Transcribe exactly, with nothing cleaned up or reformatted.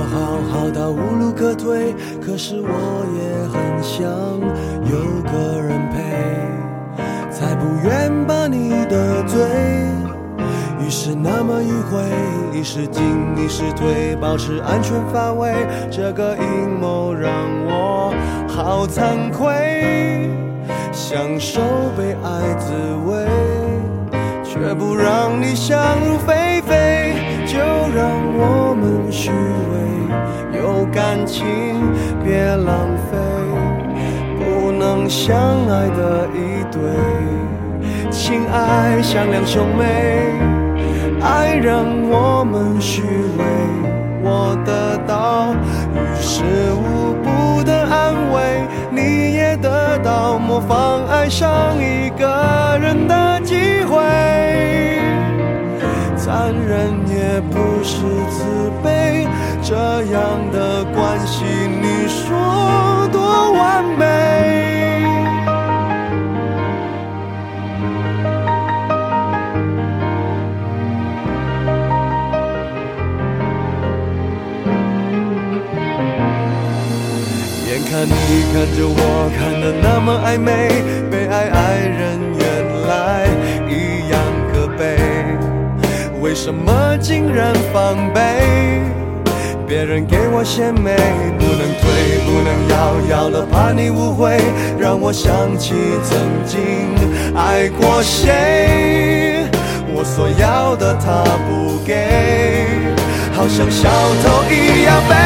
好好到无路可退，可是我也很想有个人陪，才不愿把你得罪。于是那么迂回，一时进一时退，保持安全范围，这个阴谋让我好惭愧，享受被爱滋味，却不让你想入非非，就让我们虚伪，有感情别浪费，不能相爱的一对，情爱像两兄妹，爱让我们虚伪，我得到于事无补的安慰，你也得到模仿爱上一个人的机会，残忍也不是慈悲，这样的关系你说多完美？眼看你看着我看得那么暧昧，被爱爱人原来一样可悲，为什么竟然防备？别人给我献媚，不能退不能要，要了怕你误会，让我想起曾经爱过谁，我所要的他不给，好像小偷一样被